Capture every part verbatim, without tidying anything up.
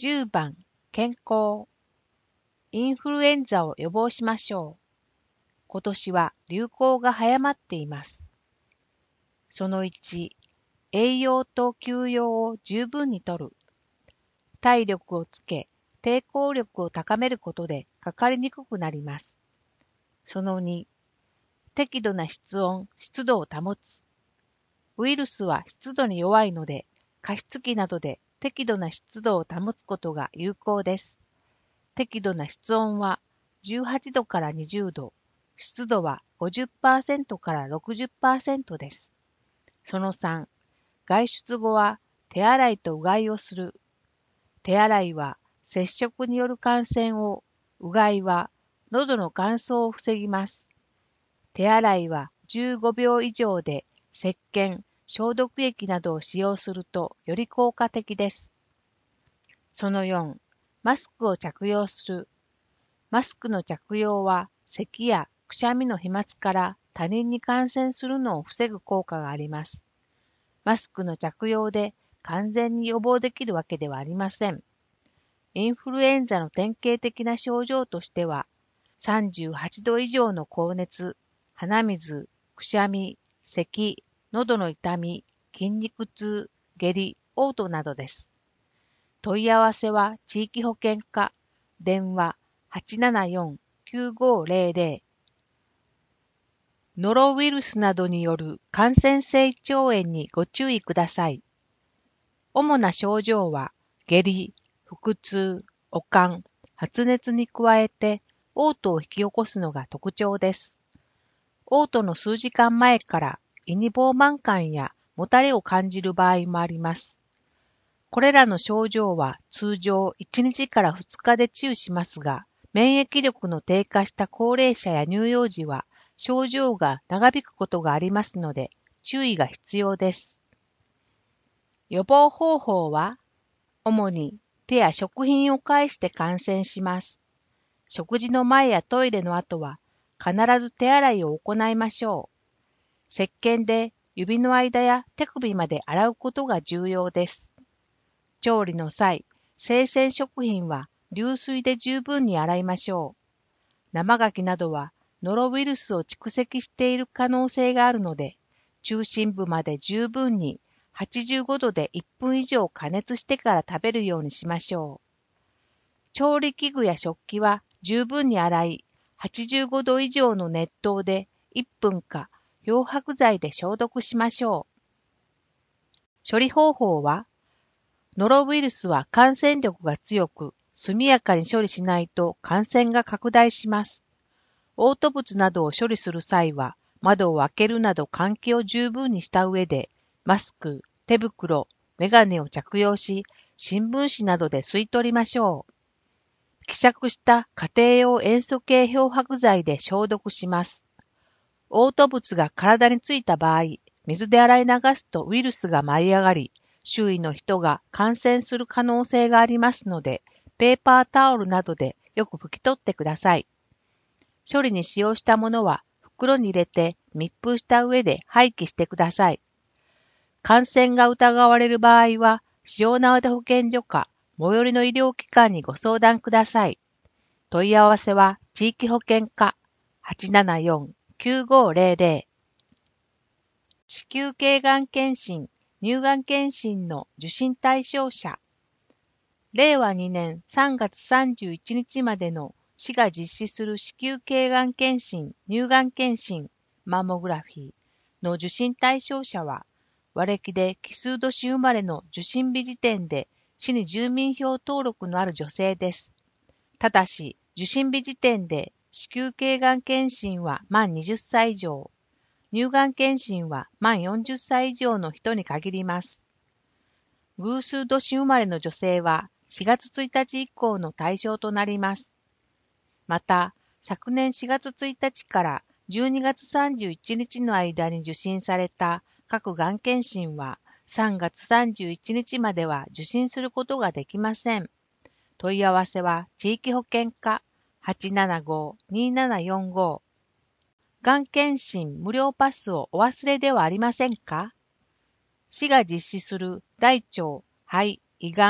じゅうばん、健康。インフルエンザを予防しましょう。今年は流行が早まっています。そのいち、栄養と休養を十分にとる。体力をつけ、抵抗力を高めることでかかりにくくなります。そのに、適度な室温、湿度を保つ。ウイルスは湿度に弱いので、加湿器などで適度な湿度を保つことが有効です。適度な室温はじゅうはちどからにじゅうど、湿度は ごじゅっパーセント から ろくじゅっパーセント です。そのさん、外出後は手洗いとうがいをする。手洗いは接触による感染を、うがいは喉の乾燥を防ぎます。手洗いはじゅうごびょう以上で石鹸、消毒液などを使用するとより効果的です。そのよん、マスクを着用する。マスクの着用は咳やくしゃみの飛沫から他人に感染するのを防ぐ効果があります。マスクの着用で完全に予防できるわけではありません。インフルエンザの典型的な症状としては、さんじゅうはちど以上の高熱、鼻水、くしゃみ、咳、喉の痛み、筋肉痛、下痢、嘔吐などです。問い合わせは地域保健課、電話 はちななよんきゅうごゼロゼロ。ノロウイルスなどによる感染性胃腸炎にご注意ください。主な症状は下痢、腹痛、悪寒、発熱に加えて嘔吐を引き起こすのが特徴です。嘔吐の数時間前から胃に膨満感やもたれを感じる場合もあります。これらの症状は通常いちにちからふつかで治癒しますが、免疫力の低下した高齢者や乳幼児は症状が長引くことがありますので注意が必要です。予防方法は、主に手や食品を介して感染します。食事の前やトイレの後は必ず手洗いを行いましょう。石鹸で指の間や手首まで洗うことが重要です。調理の際、生鮮食品は流水で十分に洗いましょう。生牡蠣などはノロウイルスを蓄積している可能性があるので、中心部まで十分にはちじゅうごどでいっぷん以上加熱してから食べるようにしましょう。調理器具や食器は十分に洗い、はちじゅうごど以上の熱湯でいっぷんか漂白剤で消毒しましょう。処理方法は、ノロウイルスは感染力が強く、速やかに処理しないと感染が拡大します。嘔吐物などを処理する際は、窓を開けるなど換気を十分にした上で、マスク、手袋、メガネを着用し、新聞紙などで吸い取りましょう。希釈した家庭用塩素系漂白剤で消毒します。嘔吐物が体についた場合、水で洗い流すとウイルスが舞い上がり、周囲の人が感染する可能性がありますので、ペーパータオルなどでよく拭き取ってください。処理に使用したものは袋に入れて密封した上で廃棄してください。感染が疑われる場合は、塩縄手保健所か最寄りの医療機関にご相談ください。問い合わせは地域保健課 はちななよんきゅうごゼロゼロ。子宮頸がん検診、乳がん検診の受診対象者。れいわにねんさんがつさんじゅういちにちまでの市が実施する子宮頸がん検診、乳がん検診、マンモグラフィーの受診対象者は、和暦で奇数年生まれの受診日時点で市に住民票登録のある女性です。ただし、受診日時点で子宮頸がん検診は満にじゅっさい以上、乳がん検診は満よんじゅっさい以上の人に限ります。偶数年生まれの女性はしがつついたち以降の対象となります。また、昨年しがつついたちからじゅうにがつさんじゅういちにちの間に受診された各がん検診はさんがつさんじゅういちにちまでは受診することができません。問い合わせは地域保健課 はちななごにななよんご。がん検診無料パスをお忘れではありませんか？市が実施する大腸、肺、胃がん、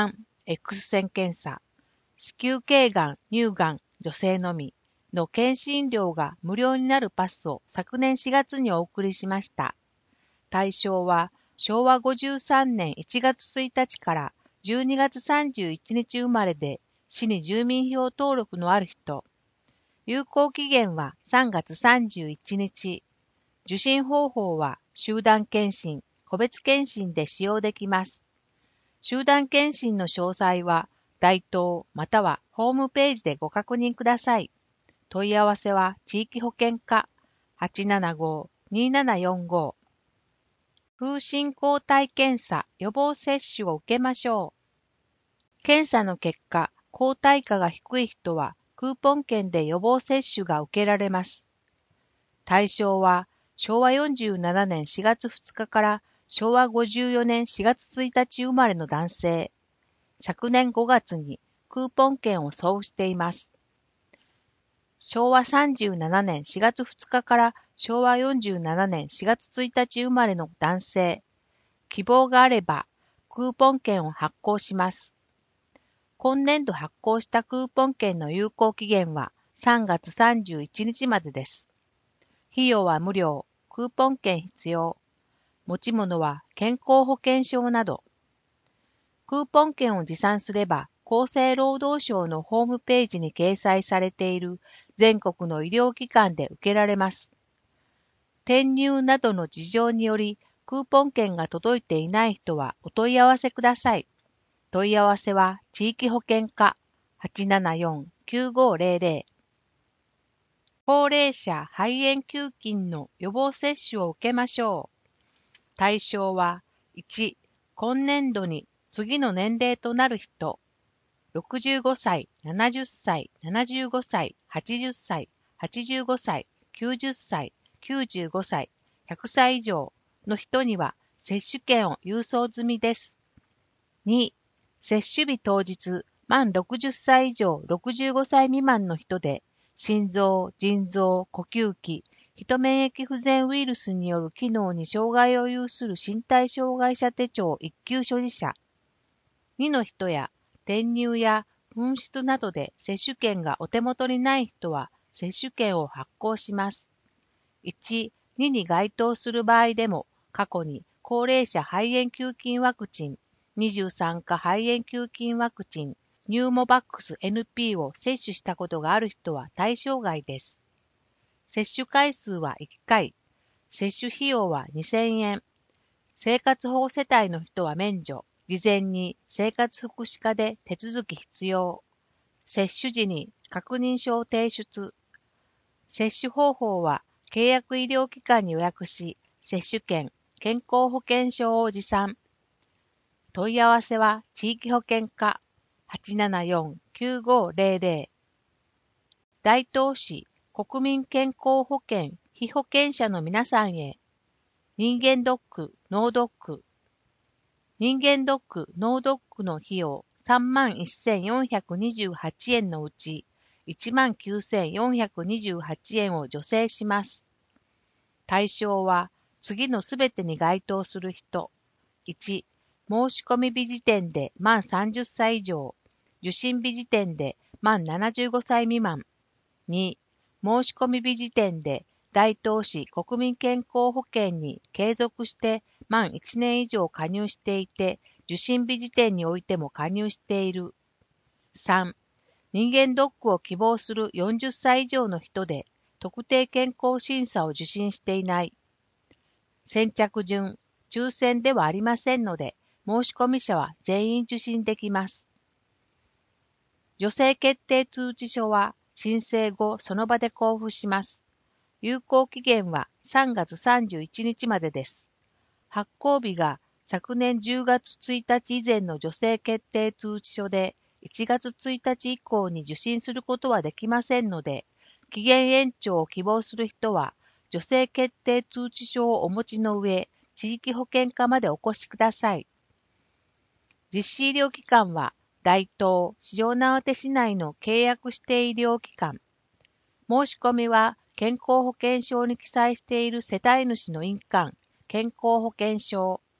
X 線検査、子宮頸がん、乳がん、女性のみの検診料が無料になるパスを昨年しがつにお送りしました。対象はしょうわごじゅうさんねんいちがつついたちからじゅうにがつさんじゅういちにち生まれで市に住民票登録のある人。有効期限はさんがつさんじゅういちにち。受診方法は集団検診、個別検診で使用できます。集団検診の詳細は大東またはホームページでご確認ください。問い合わせは地域保健課 はちななごーにーななよんご。風疹抗体検査予防接種を受けましょう。検査の結果、抗体価が低い人はクーポン券で予防接種が受けられます。対象はしょうわよんじゅうななねんしがつふつかからしょうわごじゅうよねんしがつついたち生まれの男性。昨年ごがつにクーポン券を送付しています。しょうわさんじゅうななねんしがつふつかからしょうわよんじゅうななねんしがつついたち生まれの男性。希望があればクーポン券を発行します。今年度発行したクーポン券の有効期限はさんがつさんじゅういちにちまでです。費用は無料、クーポン券必要。持ち物は健康保険証など。クーポン券を持参すれば、厚生労働省のホームページに掲載されている全国の医療機関で受けられます。転入などの事情により、クーポン券が届いていない人はお問い合わせください。問い合わせは地域保健課 はちななよんーきゅうごーぜろぜろ。高齢者肺炎球菌の予防接種を受けましょう。対象は、いち、今年度に次の年齢となる人。ろくじゅうごさい、ななじゅっさい、ななじゅうごさい、はちじゅっさい、はちじゅうごさい、きゅうじゅっさい、きゅうじゅうごさい、ひゃくさい以上の人には接種券を郵送済みです。に、接種日当日、満ろくじゅっさい以上ろくじゅうごさい未満の人で、心臓、腎臓、呼吸器、人免疫不全ウイルスによる機能に障害を有する身体障害者手帳一級所持者。にの人や、転入や紛失などで接種券がお手元にない人は接種券を発行します。いち、にに該当する場合でも、過去に高齢者肺炎球菌ワクチン、にじゅうさんか肺炎球菌ワクチン、ニューモバックス エヌピー を接種したことがある人は対象外です。接種回数はいっかい、接種費用はにせんえん、生活保護世帯の人は免除、事前に生活福祉課で手続き必要、接種時に確認書を提出、接種方法は契約医療機関に予約し、接種券、健康保険証を持参。問い合わせは地域保健課 はちななよんーきゅうごーぜろぜろ。大東市国民健康保険被保険者の皆さんへ。人間ドック、脳ドック。人間ドック、脳ドックの費用さんまんせんよんひゃくにじゅうはちえんのうちいちまんきゅうせんよんひゃくにじゅうはちえんを助成します。対象は次のすべてに該当する人。いち、申し込み日時点で満さんじゅっさい以上、受診日時点で満ななじゅうごさい未満。に、申し込み日時点で大東市国民健康保険に継続して満いちねん以上加入していて、受診日時点においても加入している。さん、人間ドックを希望するよんじゅっさい以上の人で、特定健康審査を受診していない。先着順、抽選ではありませんので、申し込み者は全員受診できます。助成決定通知書は申請後その場で交付します。有効期限はさんがつさんじゅういちにちまでです。発行日が昨年じゅうがつついたち以前の助成決定通知書でいちがつついたち以降に受診することはできませんので、期限延長を希望する人は助成決定通知書をお持ちの上、地域保健課までお越しください。実施医療機関は大東、四条畷市内の契約指定医療機関。申し込みは健康保険証に記載している世帯主の印鑑、健康保険証、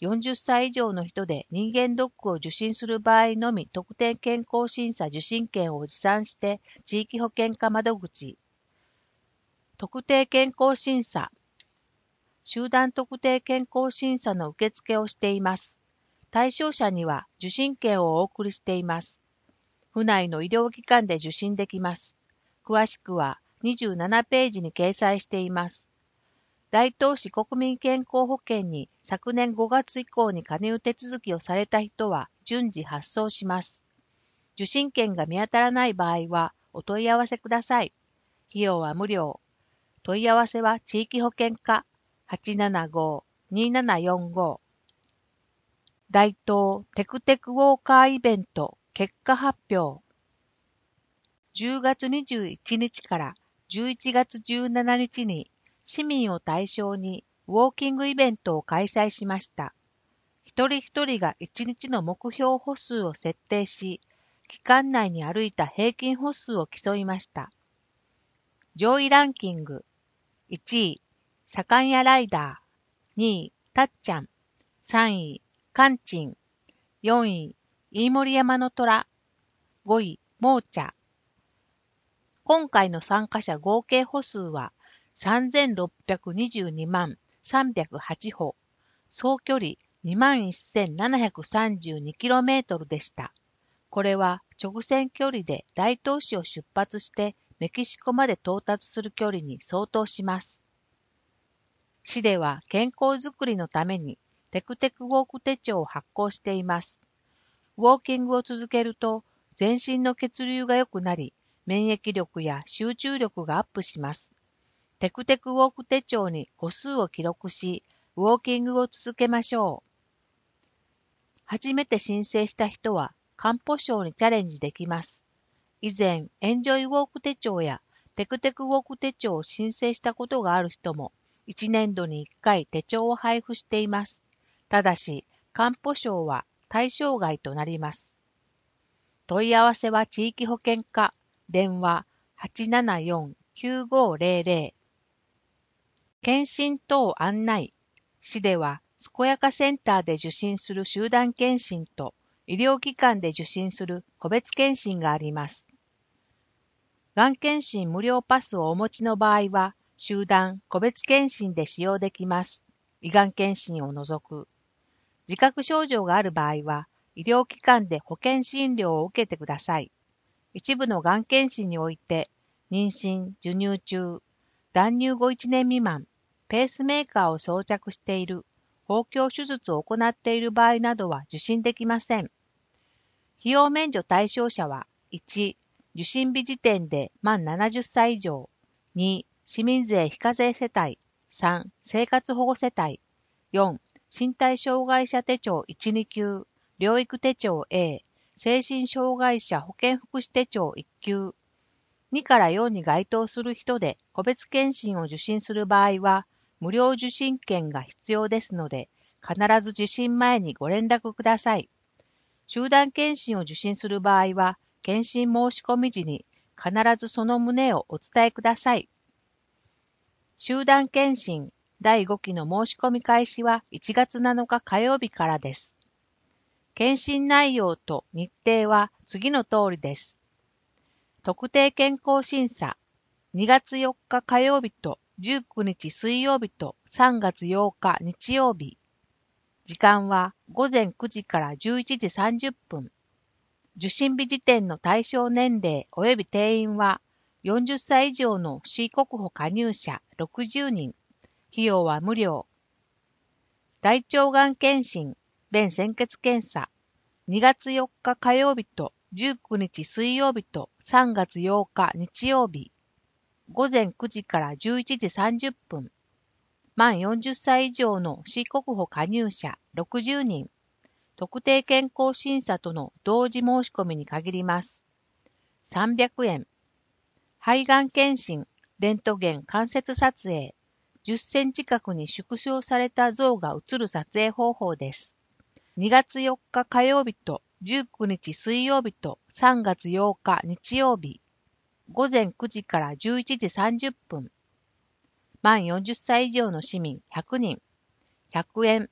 よんじゅっさい以上の人で人間ドックを受診する場合のみ特定健康審査受診券を持参して地域保険課窓口、特定健康審査、集団特定健康審査の受付をしています。対象者には受診券をお送りしています。府内の医療機関で受診できます。詳しくはにじゅうななページに掲載しています。大東市国民健康保険に昨年ごがつ以降に加入手続きをされた人は順次発送します。受診券が見当たらない場合はお問い合わせください。費用は無料。問い合わせは地域保険課 はちななごーにーななよんご。大東テクテクウォーカーイベント結果発表。じゅうがつにじゅういちにちからじゅういちがつじゅうしちにちに市民を対象にウォーキングイベントを開催しました。一人一人がいちにちの目標歩数を設定し、期間内に歩いた平均歩数を競いました。上位ランキング。いちい、盛谷ライダー。にい、たっちゃん。さんい、かんちん。よんい、飯盛山の虎。ごい、もーちゃ。今回の参加者合計歩数はさんぜんろっぴゃくにじゅうにまんさんびゃくはちほ、総距離 にまんせんななひゃくさんじゅうにキロメートル でした。これは直線距離で大東市を出発してメキシコまで到達する距離に相当します。市では健康づくりのためにテクテクウォーク手帳を発行しています。ウォーキングを続けると全身の血流が良くなり、免疫力や集中力がアップします。テクテクウォーク手帳に歩数を記録し、ウォーキングを続けましょう。初めて申請した人は漢方賞にチャレンジできます。以前、エンジョイウォーク手帳やテクテクウォーク手帳を申請したことがある人も、いちねんどにいっかい手帳を配布しています。ただし、漢方賞は対象外となります。問い合わせは地域保険課。電話 はちななよんきゅうごぜろぜろ。検診等案内。市では、健やかセンターで受診する集団検診と、医療機関で受診する個別検診があります。がん検診無料パスをお持ちの場合は、集団、個別検診で使用できます。胃がん検診を除く。自覚症状がある場合は、医療機関で保険診療を受けてください。一部のがん検診において、妊娠、授乳中、断乳後いちねん未満、ペースメーカーを装着している、包協手術を行っている場合などは受診できません。費用免除対象者は、いち、受診日時点で満ななじゅっさい以上、に、市民税非課税世帯、さん、生活保護世帯、よん、身体障害者手帳いち、に級、療育手帳 A、精神障害者保健福祉手帳いっ級、にからよんに該当する人で個別検診を受診する場合は、無料受診券が必要ですので、必ず受診前にご連絡ください。集団検診を受診する場合は、検診申し込み時に必ずその旨をお伝えください。集団検診だいごきの申し込み開始はいちがつなのか火曜日からです。検診内容と日程は次の通りです。特定健康審査、にがつよっか火曜日とじゅうくにち水曜日とさんがつようか日曜日。時間はごぜんくじからじゅういちじさんじゅっぷん。受診日時点の対象年齢及び定員はよんじゅっさい以上の市国保加入者ろくじゅうにん。費用は無料。大腸がん検診、便潜血検査。にがつよっか火曜日とじゅうくにち水曜日とさんがつようか日曜日。ごぜんくじからじゅういちじさんじゅっぷん。満よんじゅっさい以上の市国保加入者ろくじゅうにん。特定健康審査との同時申し込みに限ります。さんびゃくえん。肺がん検診、レントゲン関節撮影。じゅっセンチ角に縮小された像が映る撮影方法です。にがつよっか火曜日とじゅうくにち水曜日とさんがつようか日曜日。ごぜんくじからじゅういちじさんじゅっぷん。満よんじゅっさい以上の市民ひゃくにん。ひゃくえん。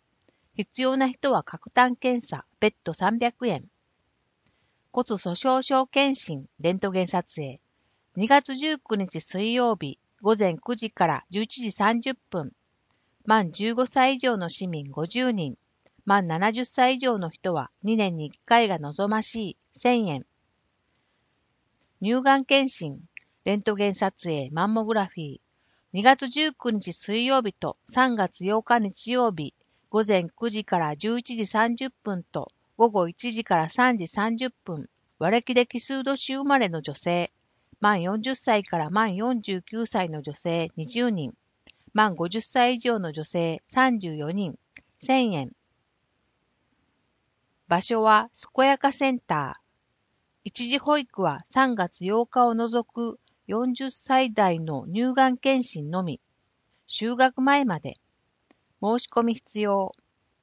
必要な人は各単検査、別途さんびゃくえん。骨粗鬆症検診、レントゲン撮影。にがつじゅうくにち水曜日、ごぜんくじからじゅういちじさんじゅっぷん。満じゅうごさい以上の市民ごじゅうにん。満ななじゅっさい以上の人はにねんにいっかいが望ましいせんえん。乳がん検診、レントゲン撮影、マンモグラフィー。にがつじゅうくにち水曜日とさんがつようか日曜日、ごぜんくじからじゅういちじさんじゅっぷんとごごいちじからさんじさんじゅっぷん。和暦で奇数年生まれの女性。満よんじゅっさいから満よんじゅうきゅうさいの女性にじゅうにん。満ごじゅっさい以上の女性さんじゅうよにん。せんえん。場所は健やかセンター。一時保育はさんがつようかを除くよんじゅっさい代の乳がん検診のみ。就学前まで。申し込み必要。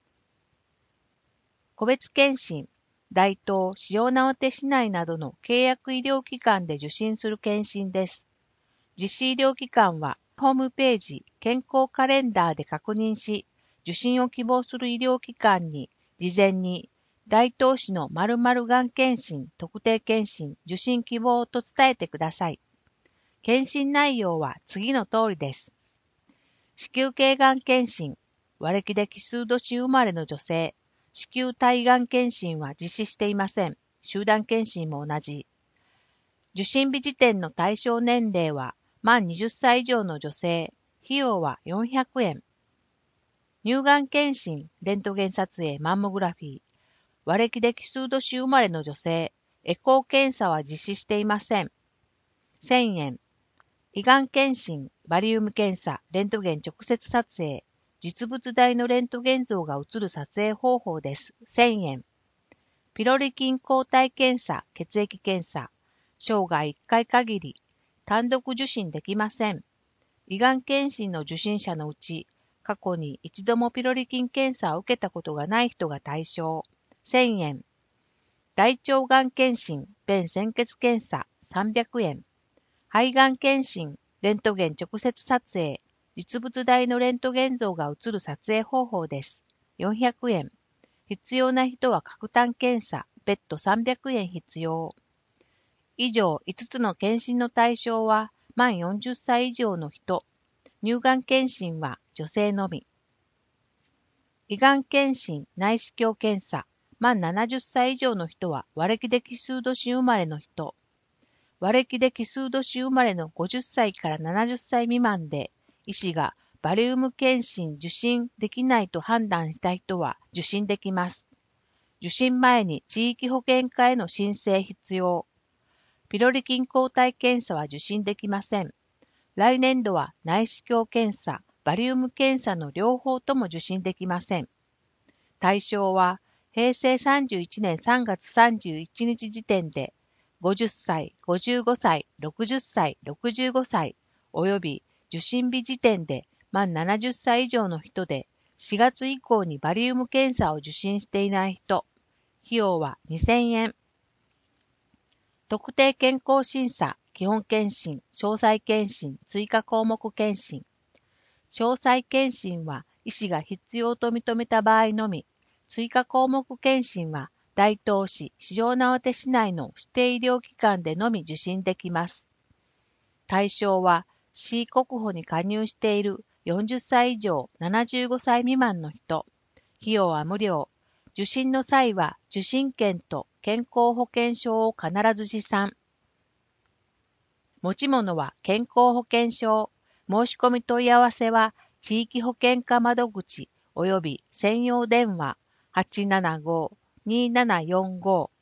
個別検診、大東、塩直手市内などの契約医療機関で受診する検診です。実施医療機関はホームページ、健康カレンダーで確認し、受診を希望する医療機関に事前に大東市の〇〇がん検診、特定検診、受診希望と伝えてください。検診内容は次の通りです。子宮頸がん検診、和暦で奇数年生まれの女性、子宮体がん検診は実施していません。集団検診も同じ。受診日時点の対象年齢は満にじゅっさい以上の女性、費用はよんひゃくえん。乳がん検診、レントゲン撮影、マンモグラフィー。和暦で奇数年生まれの女性、エコー検査は実施していません。せんえん。胃がん検診、バリウム検査、レントゲン直接撮影。実物大のレントゲン像が映る撮影方法です。せんえん。ピロリ菌抗体検査、血液検査。生涯いっかい限り。単独受診できません。胃がん検診の受診者のうち、過去に一度もピロリ菌検査を受けたことがない人が対象。せんえん。大腸がん検診、便潜血検査、さんびゃくえん。肺がん検診、レントゲン直接撮影。実物大のレントゲン像が映る撮影方法です。よんひゃくえん。必要な人は各単検査、別途さんびゃくえん必要。以上いつつの検診の対象は満よんじゅっさい以上の人。乳がん検診は女性のみ。胃がん検診、内視鏡検査。満ななじゅっさい以上の人は和暦で奇数年生まれの人。和暦で奇数年生まれのごじゅっさいからななじゅっさい未満で、医師がバリウム検診受診できないと判断した人は受診できます。受診前に地域保健課への申請必要。ピロリ菌抗体検査は受診できません。来年度は内視鏡検査、バリウム検査の両方とも受診できません。対象はへいせいさんじゅういちねんさんがつさんじゅういちにち時点でごじゅっさい、ごじゅうごさい、ろくじゅっさい、ろくじゅうごさいおよび受診日時点で満ななじゅっさい以上の人でしがつ以降にバリウム検査を受診していない人。費用はにせんえん。特定健康審査、基本検診、詳細検診、追加項目検診。詳細検診は医師が必要と認めた場合のみ。追加項目検診は大東市、塩直手市内の指定医療機関でのみ受診できます。対象は市国保に加入しているよんじゅっさい以上ななじゅうごさい未満の人。費用は無料。受診の際は受診券と健康保険証を必ず持参。持ち物は健康保険証。申し込み問い合わせは地域保険課窓口及び専用電話 はちななご にーななよんご